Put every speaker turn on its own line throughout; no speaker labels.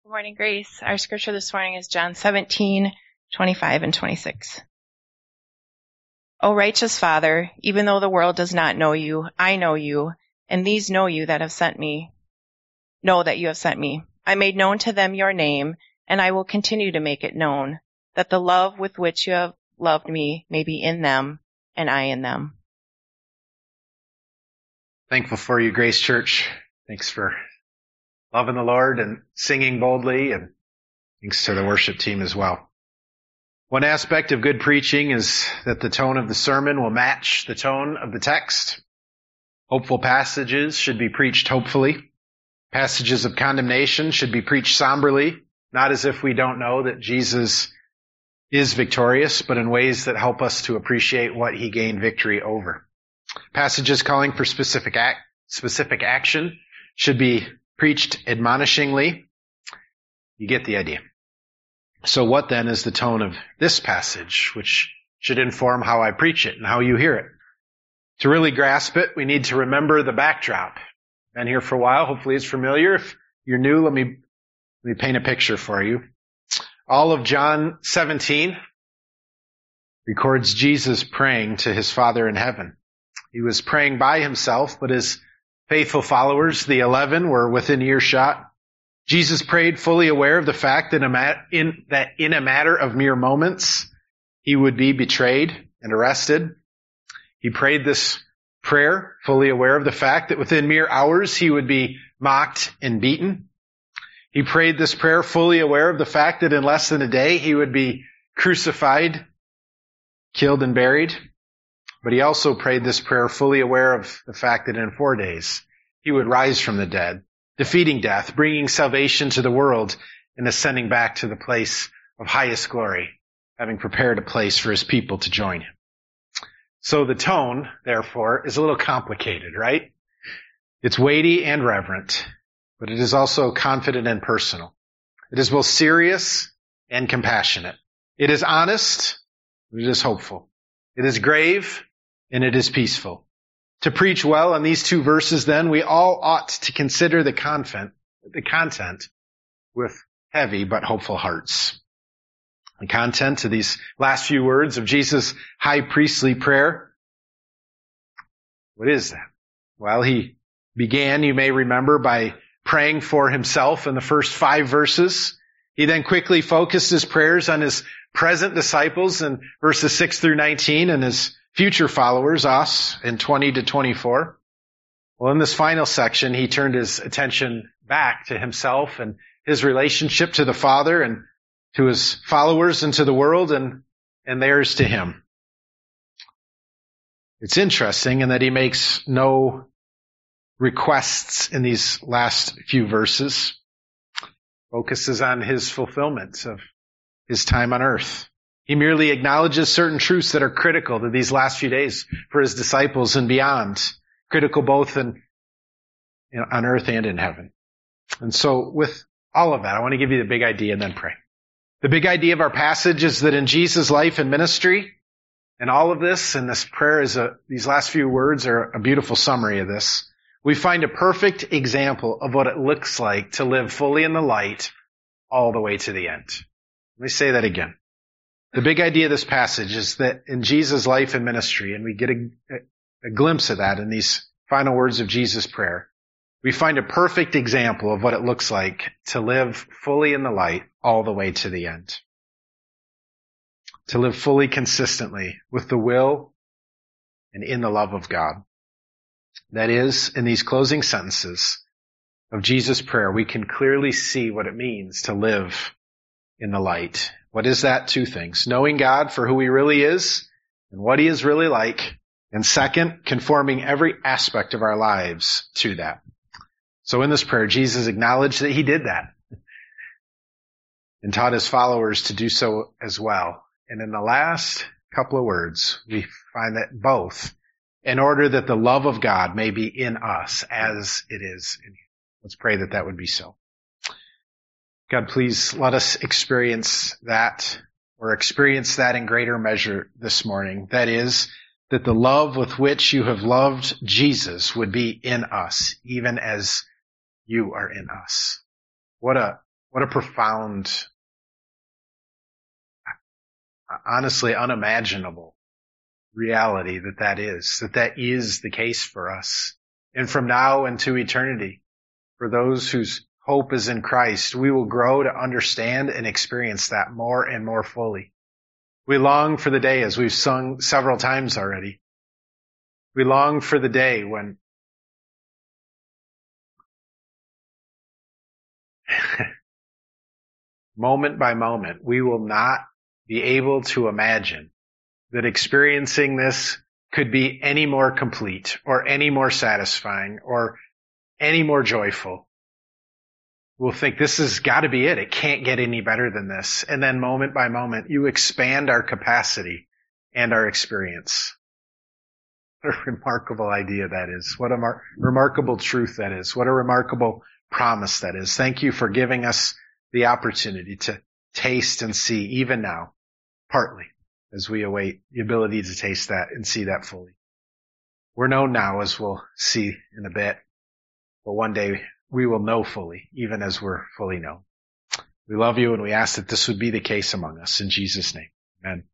Good morning, Grace. Our scripture this morning is John 17:25 and 26. O righteous Father, even though the world does not know you, I know you, and these know you that have sent me, know that you have sent me. I made known to them your name, and I will continue to make it known, that the love with which you have loved me may be in them, and I in them.
Thankful for you, Grace Church. Thanks for loving the Lord and singing boldly, and thanks to the worship team as well. One aspect of good preaching is that the tone of the sermon will match the tone of the text. Hopeful passages should be preached hopefully. Passages of condemnation should be preached somberly, not as if we don't know that Jesus is victorious, but in ways that help us to appreciate what he gained victory over. Passages calling for specific action should be preached admonishingly. You get the idea. So what then is the tone of this passage, which should inform how I preach it and how you hear it? To really grasp it, we need to remember the backdrop. Been here for a while. Hopefully it's familiar. If you're new, let me paint a picture for you. All of John 17 records Jesus praying to his Father in heaven. He was praying by himself, but his faithful followers, the 11, were within earshot. Jesus prayed fully aware of the fact that in a matter of mere moments, he would be betrayed and arrested. He prayed this prayer fully aware of the fact that within mere hours, he would be mocked and beaten. He prayed this prayer fully aware of the fact that in less than a day, he would be crucified, killed, and buried. But he also prayed this prayer fully aware of the fact that in 4 days, he would rise from the dead, defeating death, bringing salvation to the world, and ascending back to the place of highest glory, having prepared a place for his people to join him. So the tone, therefore, is a little complicated, right? It's weighty and reverent, but it is also confident and personal. It is both serious and compassionate. It is honest, and it is hopeful. It is grave, and it is peaceful. To preach well on these two verses, then, we all ought to consider the content with heavy but hopeful hearts. The content of these last few words of Jesus' high priestly prayer. What is that? Well, he began, you may remember, by praying for himself in the first 5 verses. He then quickly focused his prayers on his present disciples in verses 6 through 19 and his future followers, us, in 20 to 24. Well, in this final section, he turned his attention back to himself and his relationship to the Father and to his followers and to the world and theirs to him. It's interesting in that he makes no requests in these last few verses. Focuses on his fulfillment of his time on earth. He merely acknowledges certain truths that are critical to these last few days for his disciples and beyond. Critical both on earth and in heaven. And so with all of that, I want to give you the big idea and then pray. The big idea of our passage is that in Jesus' life and ministry, and all of this, and this prayer these last few words are a beautiful summary of this. We find a perfect example of what it looks like to live fully in the light all the way to the end. Let me say that again. The big idea of this passage is that in Jesus' life and ministry, and we get a glimpse of that in these final words of Jesus' prayer, we find a perfect example of what it looks like to live fully in the light all the way to the end. To live fully consistently with the will and in the love of God. That is, in these closing sentences of Jesus' prayer, we can clearly see what it means to live in the light. What is that? 2 things. Knowing God for who he really is and what he is really like. And second, conforming every aspect of our lives to that. So in this prayer, Jesus acknowledged that he did that and taught his followers to do so as well. And in the last couple of words, we find that both, in order that the love of God may be in us as it is in you. Let's pray that that would be so. God, please let us experience that, or experience that in greater measure this morning. That is, that the love with which you have loved Jesus would be in us, even as you are in us. What a What a profound, honestly unimaginable reality that is the case for us. And from now into eternity, for those whose hope is in Christ, we will grow to understand and experience that more and more fully. We long for the day, as we've sung several times already. We long for the day when moment by moment, we will not be able to imagine that experiencing this could be any more complete or any more satisfying or any more joyful. We'll think this has got to be it. It can't get any better than this. And then moment by moment, you expand our capacity and our experience. What a remarkable idea that is. What a remarkable truth that is. What a remarkable promise that is. Thank you for giving us the opportunity to taste and see even now, partly, as we await the ability to taste that and see that fully. We're known now, as we'll see in a bit, but one day we will know fully, even as we're fully known. We love you, and we ask that this would be the case among us. In Jesus' name, amen.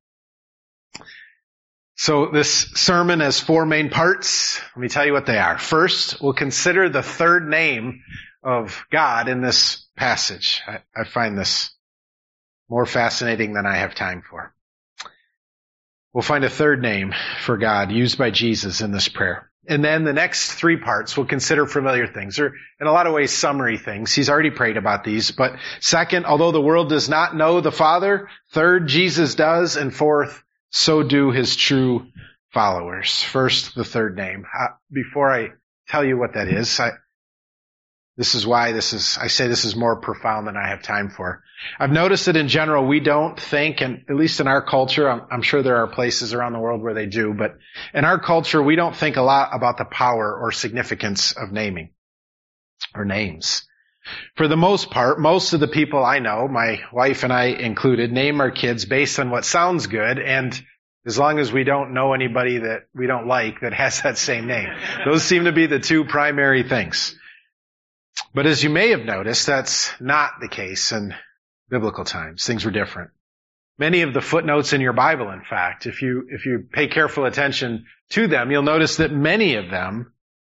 So this sermon has 4 main parts. Let me tell you what they are. First, we'll consider the third name of God in this passage. I find this more fascinating than I have time for. We'll find a third name for God used by Jesus in this prayer. And then the next 3 parts we'll consider familiar things, or in a lot of ways summary things. He's already prayed about these. But second, although the world does not know the Father. Third, Jesus does. And fourth, so do his true followers. First, the third name. Before I tell you what that is, this is why I say this is more profound than I have time for. I've noticed that in general, we don't think, and at least in our culture, I'm sure there are places around the world where they do, but in our culture, we don't think a lot about the power or significance of naming or names. For the most part, most of the people I know, my wife and I included, name our kids based on what sounds good, and as long as we don't know anybody that we don't like that has that same name. Those seem to be the 2 primary things. But as you may have noticed, that's not the case in biblical times. Things were different. Many of the footnotes in your Bible, in fact, if you pay careful attention to them, you'll notice that many of them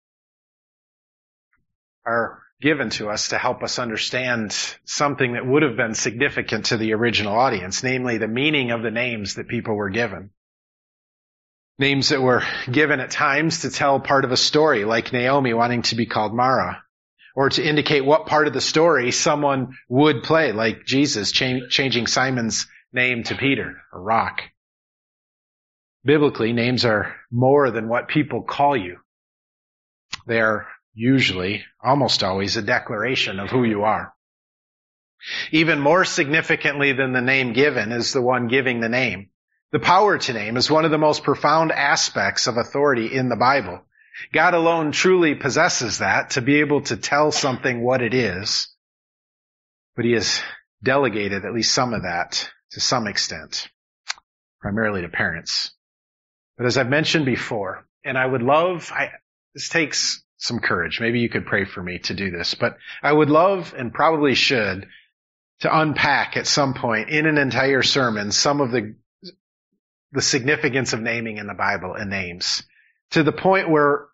are given to us to help us understand something that would have been significant to the original audience, namely the meaning of the names that people were given. Names that were given at times to tell part of a story, like Naomi wanting to be called Mara, or to indicate what part of the story someone would play, like Jesus changing Simon's name to Peter, or Rock. Biblically, names are more than what people call you. They are usually, almost always, a declaration of who you are. Even more significantly than the name given is the one giving the name. The power to name is one of the most profound aspects of authority in the Bible. God alone truly possesses that, to be able to tell something what it is. But he has delegated at least some of that to some extent, primarily to parents. But as I've mentioned before, and I would love, this takes some courage. Maybe you could pray for me to do this, but I would love and probably should to unpack at some point in an entire sermon some of the significance of naming in the Bible and names, to the point where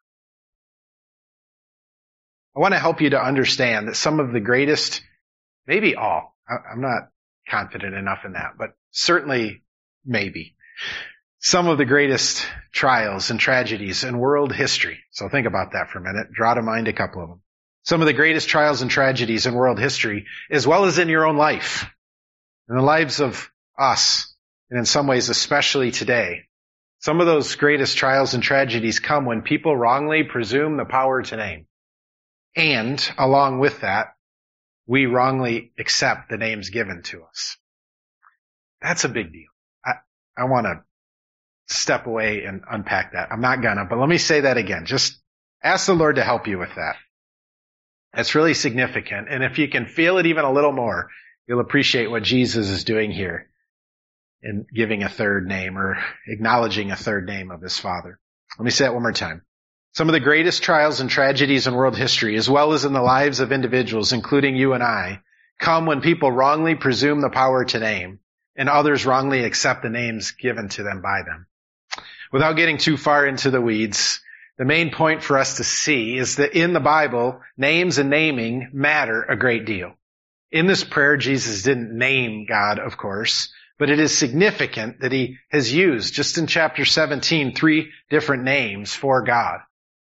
I want to help you to understand that some of the greatest, maybe all, I'm not confident enough in that, but certainly maybe, some of the greatest trials and tragedies in world history. So think about that for a minute. Draw to mind a couple of them. Some of the greatest trials and tragedies in world history, as well as in your own life, in the lives of us, and in some ways especially today. Some of those greatest trials and tragedies come when people wrongly presume the power to name. And along with that, we wrongly accept the names given to us. That's a big deal. I want to step away and unpack that. I'm not gonna, but let me say that again. Just ask the Lord to help you with that. That's really significant. And if you can feel it even a little more, you'll appreciate what Jesus is doing here in giving a third name, or acknowledging a third name of his Father. Let me say that one more time. Some of the greatest trials and tragedies in world history, as well as in the lives of individuals, including you and I, come when people wrongly presume the power to name, and others wrongly accept the names given to them by them. Without getting too far into the weeds, the main point for us to see is that in the Bible, names and naming matter a great deal. In this prayer, Jesus didn't name God, of course, but it is significant that he has used, just in chapter 17, 3 different names for God.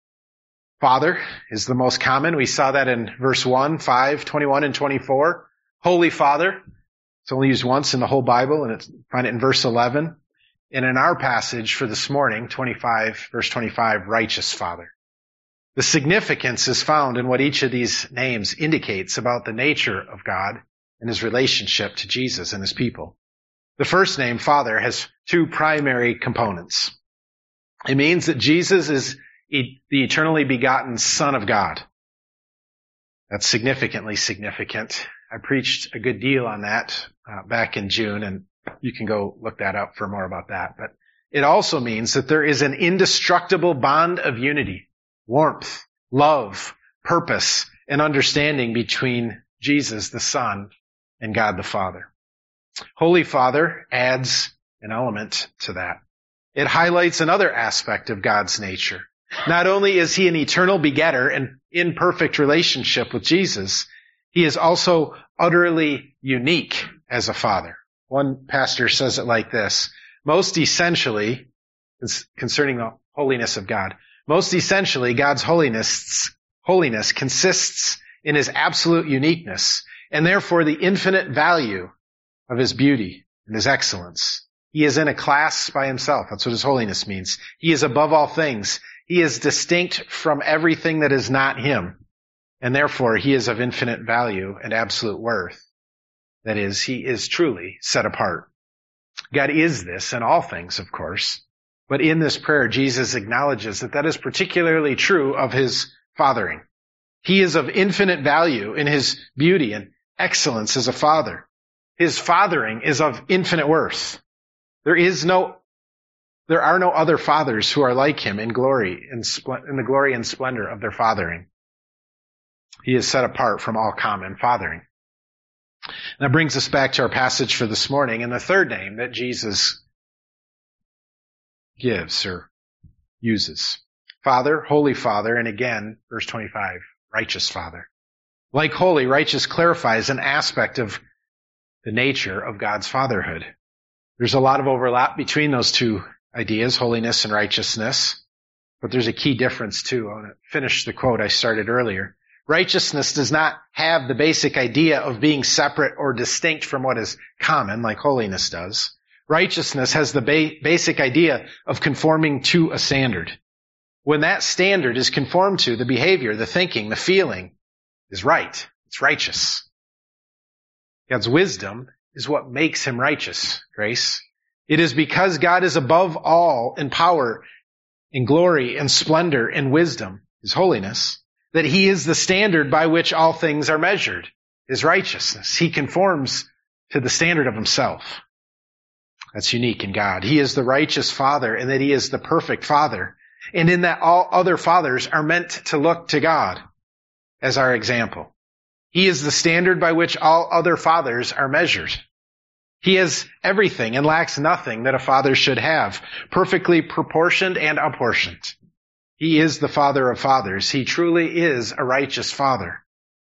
Father is the most common. We saw that in verse 1, 5, 21, and 24. Holy Father, it's only used once in the whole Bible, and find it in verse 11. And in our passage for this morning, 25, verse 25, righteous Father. The significance is found in what each of these names indicates about the nature of God and his relationship to Jesus and his people. The first name, Father, has 2 primary components. It means that Jesus is the eternally begotten Son of God. That's significantly significant. I preached a good deal on that back in June, and you can go look that up for more about that. But it also means that there is an indestructible bond of unity, warmth, love, purpose, and understanding between Jesus, the Son, and God the Father. Holy Father adds an element to that. It highlights another aspect of God's nature. Not only is he an eternal begetter and in perfect relationship with Jesus, he is also utterly unique as a father. One pastor says it like this: most essentially, concerning the holiness of God, most essentially, God's holiness consists in his absolute uniqueness and therefore the infinite value of his beauty and his excellence. He is in a class by himself. That's what his holiness means. He is above all things. He is distinct from everything that is not him, and therefore he is of infinite value and absolute worth. That is, he is truly set apart. God is this in all things, of course, but in this prayer, Jesus acknowledges that that is particularly true of his fathering. He is of infinite value in his beauty and excellence as a father. His fathering is of infinite worth. There are no other fathers who are like him in glory, in the glory and splendor of their fathering. He is set apart from all common fathering. That brings us back to our passage for this morning and the third name that Jesus gives or uses. Father, Holy Father, and again, verse 25, righteous Father. Like holy, righteous clarifies an aspect of the nature of God's fatherhood. There's a lot of overlap between those two ideas, holiness and righteousness, but there's a key difference too. I want to finish the quote I started earlier. Righteousness does not have the basic idea of being separate or distinct from what is common, like holiness does. Righteousness has the basic idea of conforming to a standard. When that standard is conformed to, the behavior, the thinking, the feeling is right. It's righteous. God's wisdom is what makes him righteous, Grace. It is because God is above all in power, in glory, and splendor, and wisdom, his holiness, that he is the standard by which all things are measured, his righteousness. He conforms to the standard of himself. That's unique in God. He is the righteous Father, and that he is the perfect Father, and in that all other fathers are meant to look to God as our example. He is the standard by which all other fathers are measured. He has everything and lacks nothing that a father should have, perfectly proportioned and apportioned. He is the Father of fathers. He truly is a righteous Father.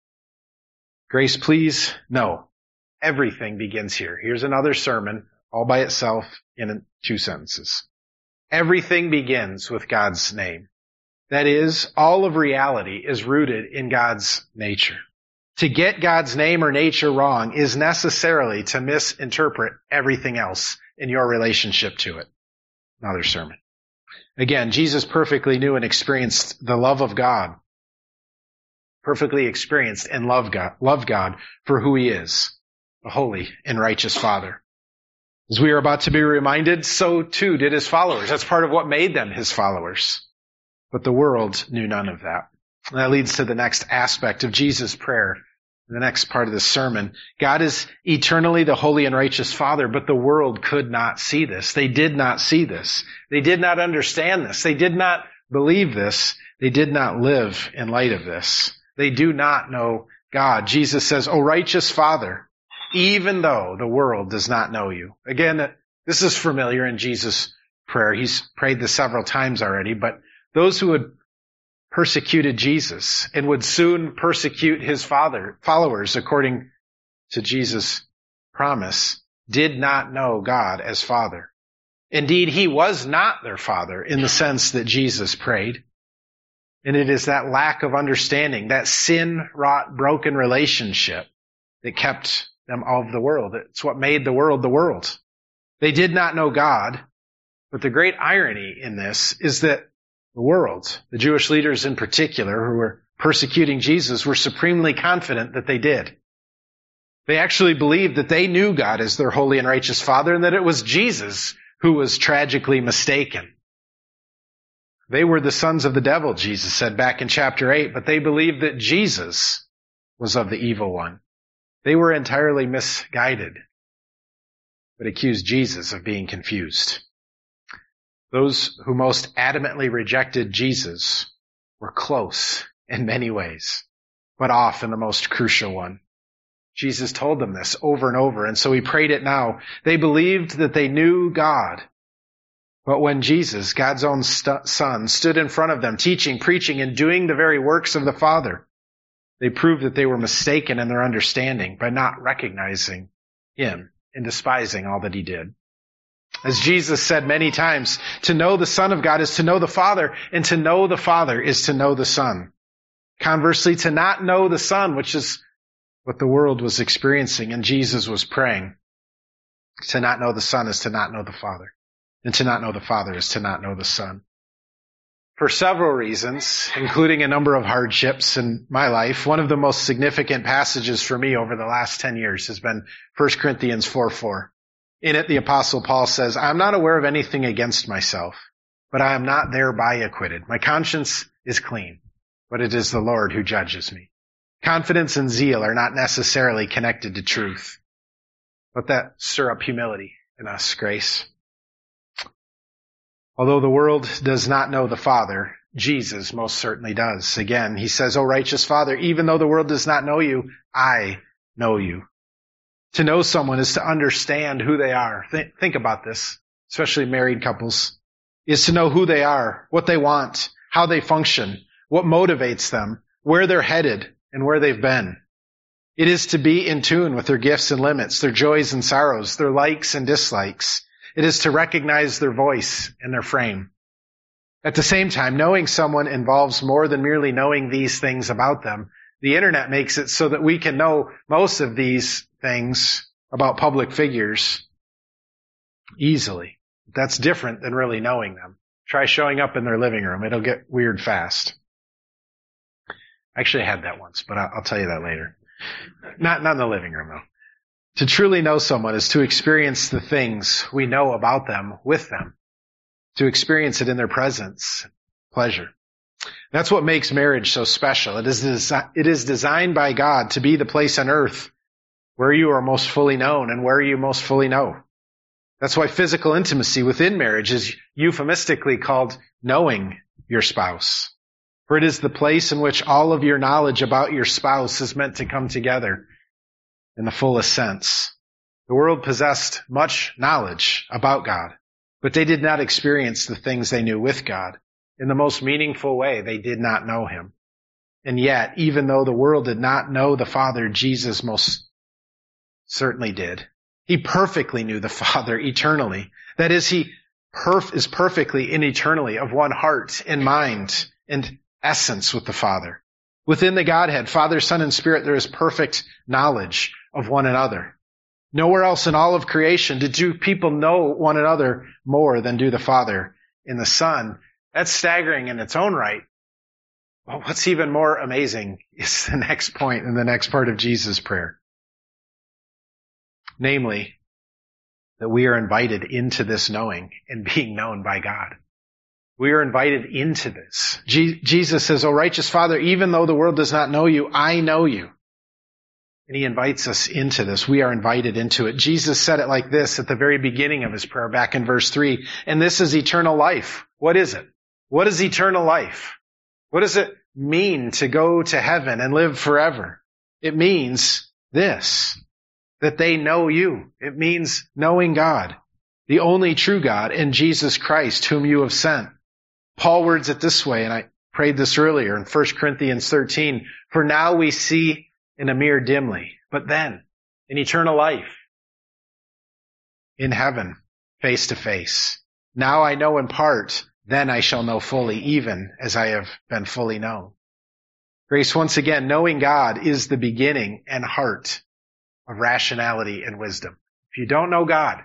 Grace, please know, everything begins here. Here's another sermon all by itself in 2 sentences. Everything begins with God's name. That is, all of reality is rooted in God's nature. To get God's name or nature wrong is necessarily to misinterpret everything else in your relationship to it. Another sermon. Again, Jesus perfectly knew and experienced the love of God. Perfectly experienced and loved God for who he is, a holy and righteous Father. As we are about to be reminded, so too did his followers. That's part of what made them his followers. But the world knew none of that. And that leads to the next aspect of Jesus' prayer, the next part of the sermon. God is eternally the holy and righteous Father, but the world could not see this. They did not see this. They did not understand this. They did not believe this. They did not live in light of this. They do not know God. Jesus says, O righteous Father, even though the world does not know you. Again, this is familiar in Jesus' prayer. He's prayed this several times already, but those who had persecuted Jesus and would soon persecute his followers according to Jesus' promise did not know God as Father. Indeed, he was not their Father in the sense that Jesus prayed. And it is that lack of understanding, that sin-wrought, broken relationship that kept them of the world. It's what made the world the world. They did not know God, but the great irony in this is that the world, the Jewish leaders in particular who were persecuting Jesus, were supremely confident that they did. They actually believed that they knew God as their holy and righteous Father and that it was Jesus who was tragically mistaken. They were the sons of the devil, Jesus said back in chapter 8, but they believed that Jesus was of the evil one. They were entirely misguided, but accused Jesus of being confused. Those who most adamantly rejected Jesus were close in many ways, but off in the most crucial one. Jesus told them this over and over, and so he prayed it now. They believed that they knew God. But when Jesus, God's own Son, stood in front of them, teaching, preaching, and doing the very works of the Father, they proved that they were mistaken in their understanding by not recognizing him and despising all that he did. As Jesus said many times, to know the Son of God is to know the Father, and to know the Father is to know the Son. Conversely, to not know the Son, which is what the world was experiencing and Jesus was praying, to not know the Son is to not know the Father. And to not know the Father is to not know the Son. For several reasons, including a number of hardships in my life, one of the most significant passages for me over the last 10 years has been 1 Corinthians 4:4. In it, the Apostle Paul says, I am not aware of anything against myself, but I am not thereby acquitted. My conscience is clean, but it is the Lord who judges me. Confidence and zeal are not necessarily connected to truth, but that stir up humility in us, grace. Although the world does not know the Father, Jesus most certainly does. Again, he says, O righteous Father, even though the world does not know you, I know you. To know someone is to understand who they are. Think about this, especially married couples, is to know who they are, what they want, how they function, what motivates them, where they're headed, and where they've been. It is to be in tune with their gifts and limits, their joys and sorrows, their likes and dislikes. It is to recognize their voice and their frame. At the same time, knowing someone involves more than merely knowing these things about them. The internet makes it so that we can know most of these things about public figures easily. That's different than really knowing them. Try showing up in their living room. It'll get weird fast. Actually, I had that once, but I'll tell you that later. Not in the living room, though. To truly know someone is to experience the things we know about them with them, to experience it in their presence, pleasure. That's what makes marriage so special. It is designed by God to be the place on earth where you are most fully known and where you most fully know. That's why physical intimacy within marriage is euphemistically called knowing your spouse. For it is the place in which all of your knowledge about your spouse is meant to come together in the fullest sense. The world possessed much knowledge about God, but they did not experience the things they knew with God. In the most meaningful way, they did not know him. And yet, even though the world did not know the Father, Jesus most certainly did. He perfectly knew the Father eternally. That is, he is perfectly and eternally of one heart and mind and essence with the Father. Within the Godhead, Father, Son, and Spirit, there is perfect knowledge of one another. Nowhere else in all of creation do two people know one another more than do the Father and the Son. That's staggering in its own right. Well, what's even more amazing is the next point in the next part of Jesus' prayer. Namely, that we are invited into this knowing and being known by God. We are invited into this. Jesus says, O righteous Father, even though the world does not know you, I know you. And he invites us into this. We are invited into it. Jesus said it like this at the very beginning of his prayer, back in verse 3. And this is eternal life. What is it? What is eternal life? What does it mean to go to heaven and live forever? It means this, that they know you. It means knowing God, the only true God, and Jesus Christ, whom you have sent. Paul words it this way, and I prayed this earlier in 1 Corinthians 13, for now we see in a mirror dimly, but then in eternal life, in heaven, face to face. Now I know in part, then I shall know fully, even as I have been fully known. Grace, once again, knowing God is the beginning and heart of rationality and wisdom. If you don't know God,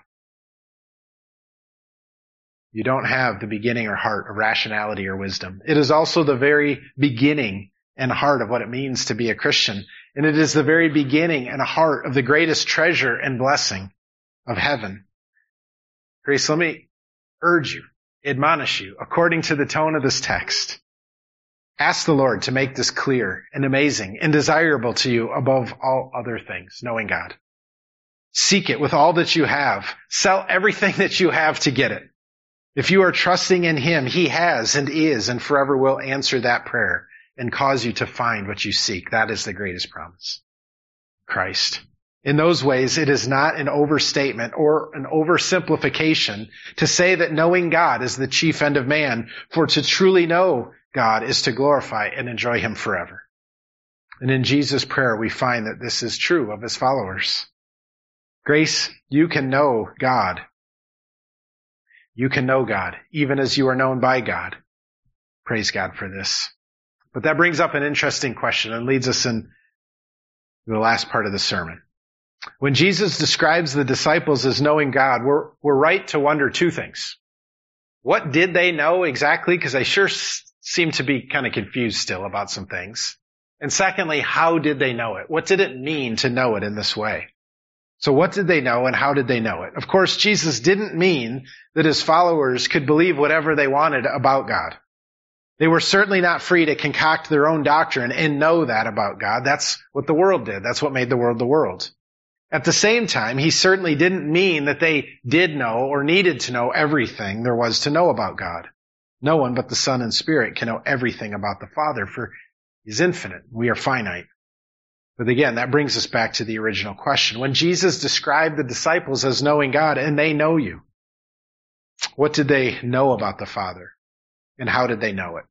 you don't have the beginning or heart of rationality or wisdom. It is also the very beginning and heart of what it means to be a Christian. And it is the very beginning and heart of the greatest treasure and blessing of heaven. Grace, let me urge you, admonish you, according to the tone of this text. Ask the Lord to make this clear and amazing and desirable to you above all other things, knowing God. Seek it with all that you have. Sell everything that you have to get it. If you are trusting in Him, He has and is and forever will answer that prayer and cause you to find what you seek. That is the greatest promise. Christ. In those ways, it is not an overstatement or an oversimplification to say that knowing God is the chief end of man, for to truly know God is to glorify and enjoy Him forever. And in Jesus' prayer, we find that this is true of His followers. Grace, you can know God. You can know God, even as you are known by God. Praise God for this. But that brings up an interesting question and leads us in the last part of the sermon. When Jesus describes the disciples as knowing God, we're right to wonder two things. What did they know exactly? Because they sure seem to be kind of confused still about some things. And secondly, how did they know it? What did it mean to know it in this way? So what did they know and how did they know it? Of course, Jesus didn't mean that His followers could believe whatever they wanted about God. They were certainly not free to concoct their own doctrine and know that about God. That's what the world did. That's what made the world the world. At the same time, He certainly didn't mean that they did know or needed to know everything there was to know about God. No one but the Son and Spirit can know everything about the Father, for He's infinite. We are finite. But again, that brings us back to the original question. When Jesus described the disciples as knowing God, and they know you, what did they know about the Father? And how did they know it?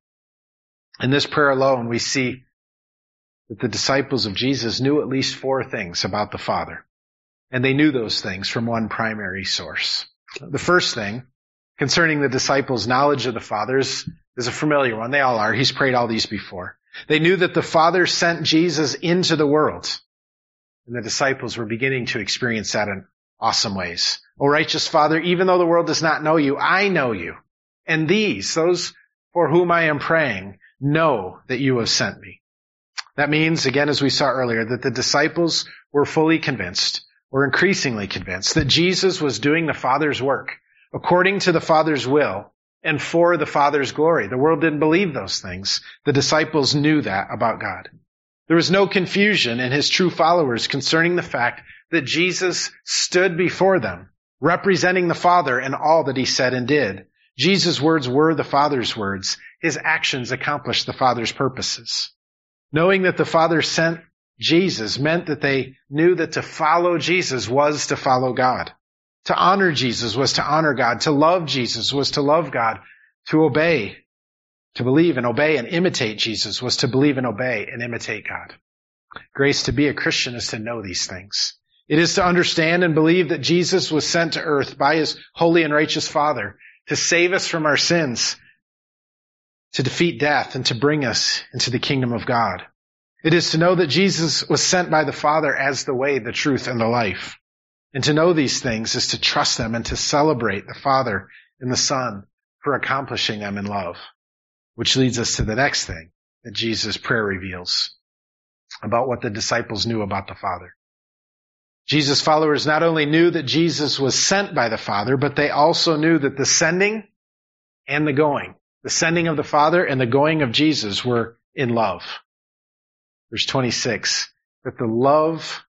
In this prayer alone, we see that the disciples of Jesus knew at least four things about the Father. And they knew those things from one primary source. The first thing concerning the disciples' knowledge of the Father is a familiar one. They all are. He's prayed all these before. They knew that the Father sent Jesus into the world. And the disciples were beginning to experience that in awesome ways. O righteous Father, even though the world does not know you, I know you. And those for whom I am praying, know that you have sent me. That means, again, as we saw earlier, that the disciples were fully convinced, or increasingly convinced, that Jesus was doing the Father's work according to the Father's will and for the Father's glory. The world didn't believe those things. The disciples knew that about God. There was no confusion in His true followers concerning the fact that Jesus stood before them, representing the Father in all that He said and did. Jesus' words were the Father's words. His actions accomplished the Father's purposes. Knowing that the Father sent Jesus meant that they knew that to follow Jesus was to follow God. To honor Jesus was to honor God. To love Jesus was to love God. To obey, to believe and obey and imitate Jesus was to believe and obey and imitate God. Grace, to be a Christian is to know these things. It is to understand and believe that Jesus was sent to earth by His holy and righteous Father to save us from our sins, to defeat death, and to bring us into the kingdom of God. It is to know that Jesus was sent by the Father as the way, the truth, and the life. And to know these things is to trust them and to celebrate the Father and the Son for accomplishing them in love. Which leads us to the next thing that Jesus' prayer reveals about what the disciples knew about the Father. Jesus' followers not only knew that Jesus was sent by the Father, but they also knew that the sending and the going, the sending of the Father and the going of Jesus were in love. Verse 26, that the love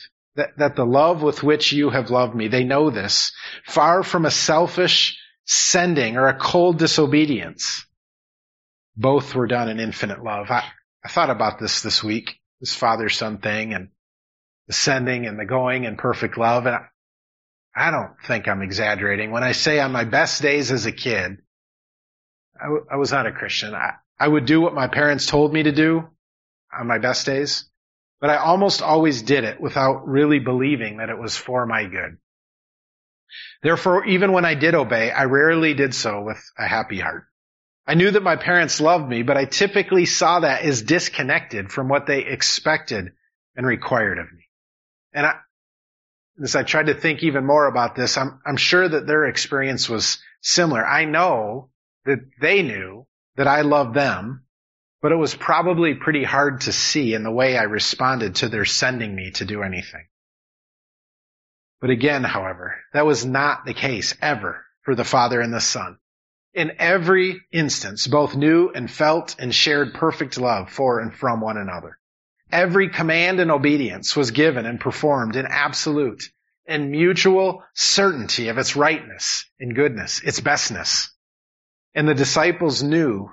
with which you have loved me, they know this, far from a selfish sending or a cold disobedience. Both were done in infinite love. I thought about this week. this father-son thing and the sending and the going in perfect love. And I don't think I'm exaggerating when I say on my best days as a kid, I was not a Christian. I would do what my parents told me to do on my best days, but I almost always did it without really believing that it was for my good. Therefore, even when I did obey, I rarely did so with a happy heart. I knew that my parents loved me, but I typically saw that as disconnected from what they expected and required of me. And as I tried to think even more about this, I'm sure that their experience was similar. I know that they knew that I loved them, but it was probably pretty hard to see in the way I responded to their sending me to do anything. But again, however, that was not the case ever for the Father and the Son. In every instance, both knew and felt and shared perfect love for and from one another. Every command and obedience was given and performed in absolute and mutual certainty of its rightness and goodness, its bestness. And the disciples knew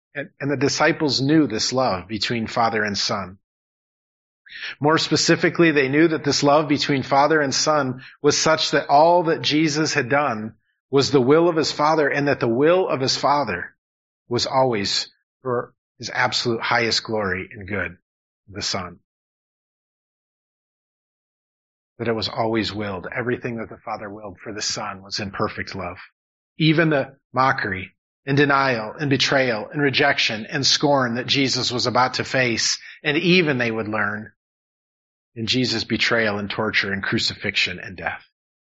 this love between Father and Son. More specifically, they knew that this love between Father and Son was such that all that Jesus had done was the will of his Father, and that the will of his Father was always for his absolute highest glory and good, the Son. That it was always willed. Everything that the Father willed for the Son was in perfect love. Even the mockery and denial and betrayal and rejection and scorn that Jesus was about to face, and even they would learn in Jesus' betrayal and torture and crucifixion and death.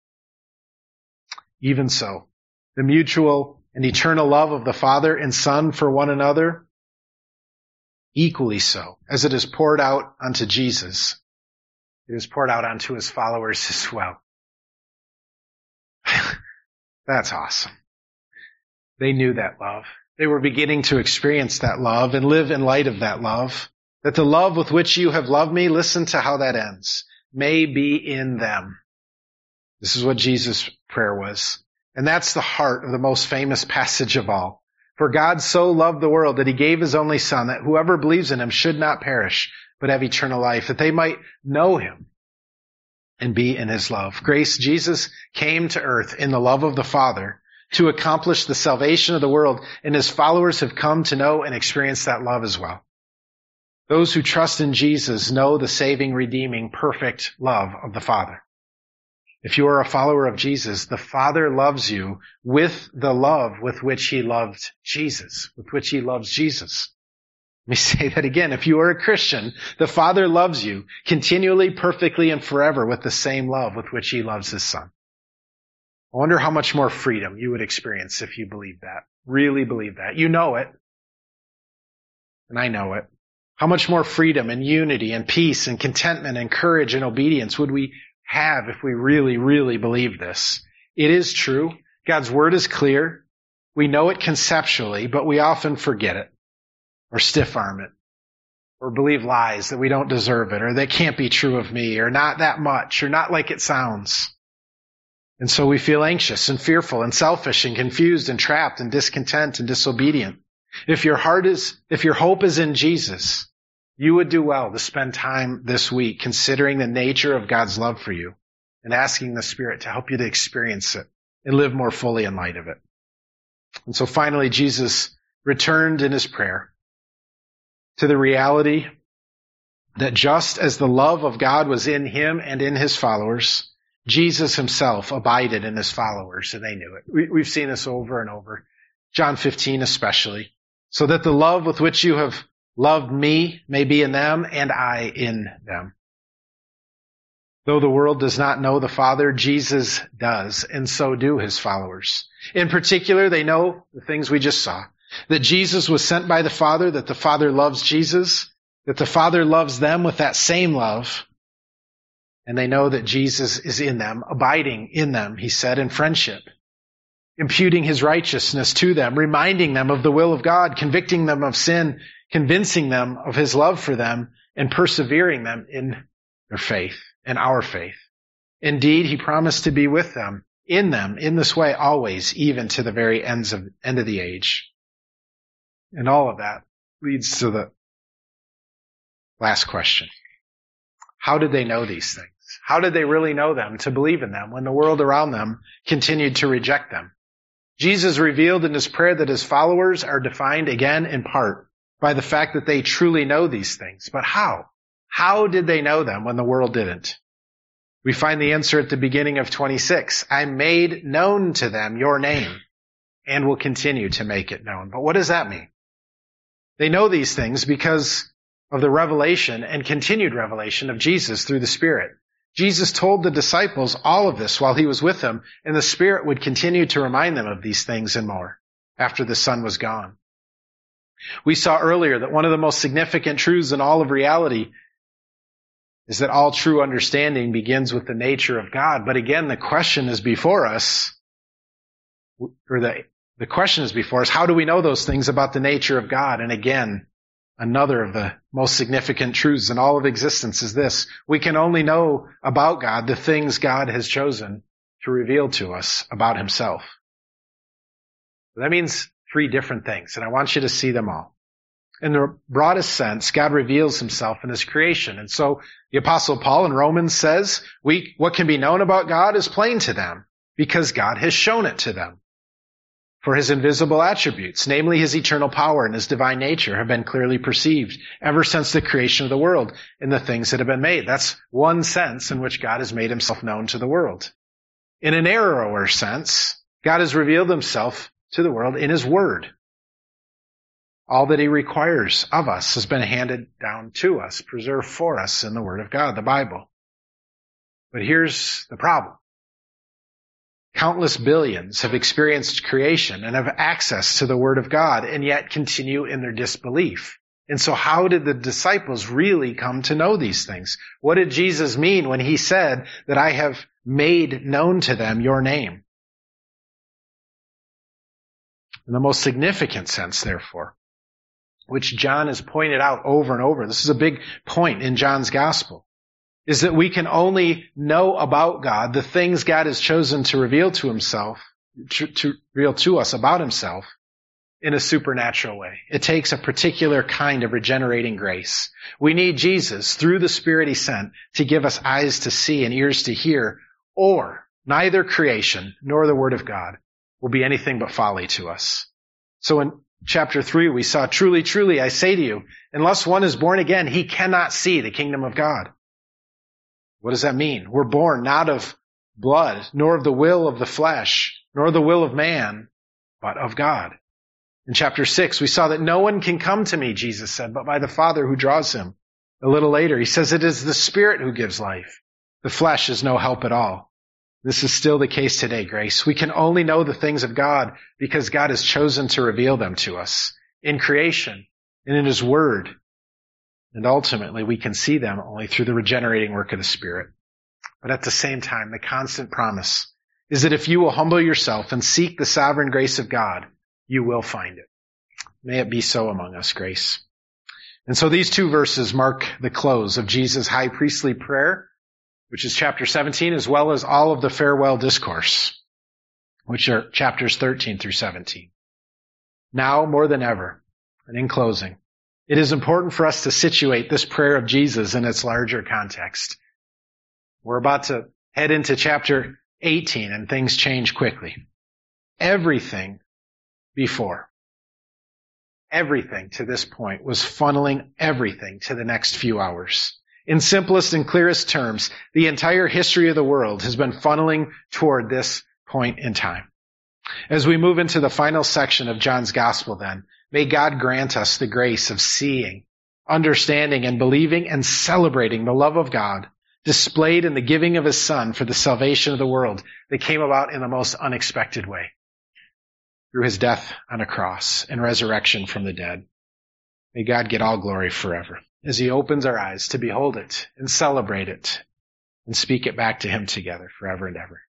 Even so, the mutual and eternal love of the Father and Son for one another, equally so, as it is poured out onto Jesus, it is poured out onto his followers as well. That's awesome. They knew that love. They were beginning to experience that love and live in light of that love. That the love with which you have loved me, listen to how that ends, may be in them. This is what Jesus' prayer was. And that's the heart of the most famous passage of all. For God so loved the world that he gave his only Son, that whoever believes in him should not perish, but have eternal life, that they might know him and be in his love. Grace, Jesus came to earth in the love of the Father to accomplish the salvation of the world, and his followers have come to know and experience that love as well. Those who trust in Jesus know the saving, redeeming, perfect love of the Father. If you are a follower of Jesus, the Father loves you with the love with which he loved Jesus, with which he loves Jesus. Let me say that again. If you are a Christian, the Father loves you continually, perfectly, and forever with the same love with which he loves his Son. I wonder how much more freedom you would experience if you believe that, really believe that. You know it, and I know it. How much more freedom and unity and peace and contentment and courage and obedience would we have if we really, really believe this? It is true. God's word is clear. We know it conceptually, but we often forget it or stiff-arm it or believe lies that we don't deserve it or that can't be true of me or not that much or not like it sounds. And so we feel anxious and fearful and selfish and confused and trapped and discontent and disobedient. If your hope is in Jesus, you would do well to spend time this week considering the nature of God's love for you and asking the Spirit to help you to experience it and live more fully in light of it. And so finally, Jesus returned in his prayer to the reality that just as the love of God was in him and in his followers, Jesus himself abided in his followers, and they knew it. We've seen this over and over. John 15 especially. So that the love with which you have loved me may be in them and I in them. Though the world does not know the Father, Jesus does, and so do his followers. In particular, they know the things we just saw. That Jesus was sent by the Father, that the Father loves Jesus, that the Father loves them with that same love. And they know that Jesus is in them, abiding in them, he said, in friendship, imputing his righteousness to them, reminding them of the will of God, convicting them of sin, convincing them of his love for them, and persevering them in their faith and our faith. Indeed, he promised to be with them, in this way always, even to the very end of the age. And all of that leads to the Last question. How did they know these things? How did they really know them to believe in them when the world around them continued to reject them? Jesus revealed in his prayer that his followers are defined again in part by the fact that they truly know these things. But how? How did they know them when the world didn't? We find the answer at the beginning of 26. I made known to them your name and will continue to make it known. But what does that mean? They know these things because of the revelation and continued revelation of Jesus through the Spirit. Jesus told the disciples all of this while he was with them, and the Spirit would continue to remind them of these things and more after the Son was gone. We saw earlier that one of the most significant truths in all of reality is that all true understanding begins with the nature of God. But again, the question is before us, the question is before us, how do we know those things about the nature of God? And again, another of the most significant truths in all of existence is this. We can only know about God the things God has chosen to reveal to us about himself. That means three different things, and I want you to see them all. In the broadest sense, God reveals himself in his creation. And so the Apostle Paul in Romans says, what can be known about God is plain to them because God has shown it to them. For his invisible attributes, namely his eternal power and his divine nature, have been clearly perceived ever since the creation of the world in the things that have been made. That's one sense in which God has made himself known to the world. In a narrower sense, God has revealed himself to the world in his word. All that he requires of us has been handed down to us, preserved for us in the word of God, the Bible. But here's the problem. Countless billions have experienced creation and have access to the Word of God and yet continue in their disbelief. And so how did the disciples really come to know these things? What did Jesus mean when he said that I have made known to them your name? In the most significant sense, therefore, which John has pointed out over and over, this is a big point in John's gospel, is that we can only know about God, the things God has chosen to reveal to himself, to reveal to us about himself in a supernatural way. It takes a particular kind of regenerating grace. We need Jesus through the Spirit he sent to give us eyes to see and ears to hear, or neither creation nor the Word of God will be anything but folly to us. So in chapter 3, we saw, truly, truly, I say to you, unless one is born again, he cannot see the kingdom of God. What does that mean? We're born not of blood, nor of the will of the flesh, nor the will of man, but of God. In chapter 6, we saw that no one can come to me, Jesus said, but by the Father who draws him. A little later, he says it is the Spirit who gives life. The flesh is no help at all. This is still the case today, Grace. We can only know the things of God because God has chosen to reveal them to us in creation and in his word. And ultimately, we can see them only through the regenerating work of the Spirit. But at the same time, the constant promise is that if you will humble yourself and seek the sovereign grace of God, you will find it. May it be so among us, Grace. And so these two verses mark the close of Jesus' high priestly prayer, which is chapter 17, as well as all of the farewell discourse, which are chapters 13 through 17. Now, more than ever, and in closing, it is important for us to situate this prayer of Jesus in its larger context. We're about to head into chapter 18 and things change quickly. Everything to this point was funneling everything to the next few hours. In simplest and clearest terms, the entire history of the world has been funneling toward this point in time. As we move into the final section of John's gospel then, may God grant us the grace of seeing, understanding, and believing and celebrating the love of God displayed in the giving of his Son for the salvation of the world that came about in the most unexpected way through his death on a cross and resurrection from the dead. May God get all glory forever as he opens our eyes to behold it and celebrate it and speak it back to him together forever and ever.